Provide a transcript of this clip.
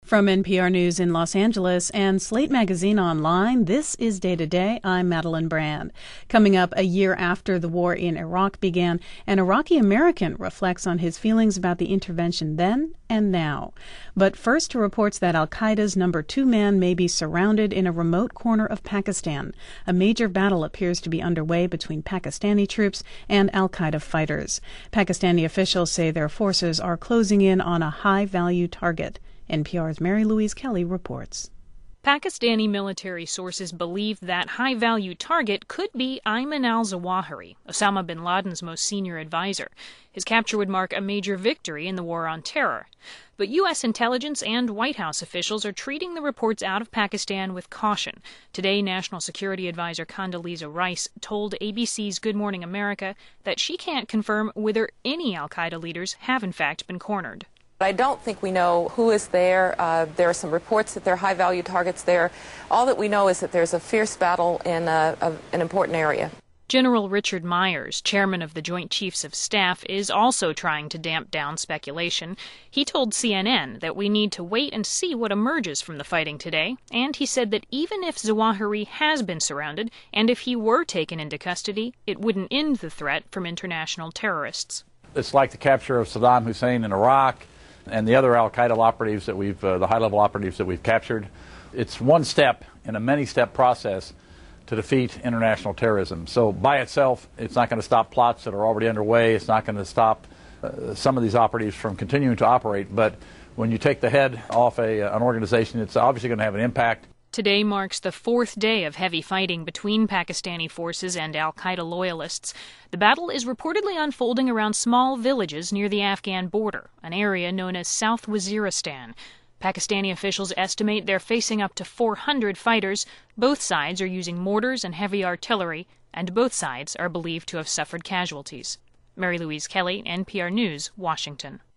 From NPR News in Los Angeles and Slate Magazine Online, this is Day to Day. I'm Madeline Brand. Coming up a year after the war in Iraq began, an Iraqi-American reflects on his feelings about the intervention then and now. But first, reports that al-Qaeda's number 2 man may be surrounded in a remote corner of Pakistan. A major battle appears to be underway between Pakistani troops and al-Qaeda fighters. Pakistani officials say their forces are closing in on a high-value target. NPR's Mary Louise Kelly reports. Pakistani military sources believe that high-value target could be Ayman al-Zawahiri, Osama bin Laden's most senior advisor. His capture would mark a major victory in the war on terror. But U.S. intelligence and White House officials are treating the reports out of Pakistan with caution. Today, National Security Advisor Condoleezza Rice told ABC's Good Morning America that she can't confirm whether any al-Qaeda leaders have in fact been cornered. I don't think we know who is there. There are some reports that there are high-value targets there. All that we know is that there's a fierce battle in an important area. General Richard Myers, chairman of the Joint Chiefs of Staff, is also trying to damp down speculation. He told CNN that we need to wait and see what emerges from the fighting today, and he said that even if Zawahiri has been surrounded, and if he were taken into custody, it wouldn't end the threat from international terrorists. It's like the capture of Saddam Hussein in Iraq and the other al-Qaeda operatives that the high-level operatives that we've captured. It's one step in a many-step process to defeat international terrorism. So by itself, it's not going to stop plots that are already underway. It's not going to stop some of these operatives from continuing to operate. But when you take the head off an organization, it's obviously going to have an impact. Today marks the 4th day of heavy fighting between Pakistani forces and al-Qaeda loyalists. The battle is reportedly unfolding around small villages near the Afghan border, an area known as South Waziristan. Pakistani officials estimate they're facing up to 400 fighters. Both sides are using mortars and heavy artillery, and both sides are believed to have suffered casualties. Mary Louise Kelly, NPR News, Washington.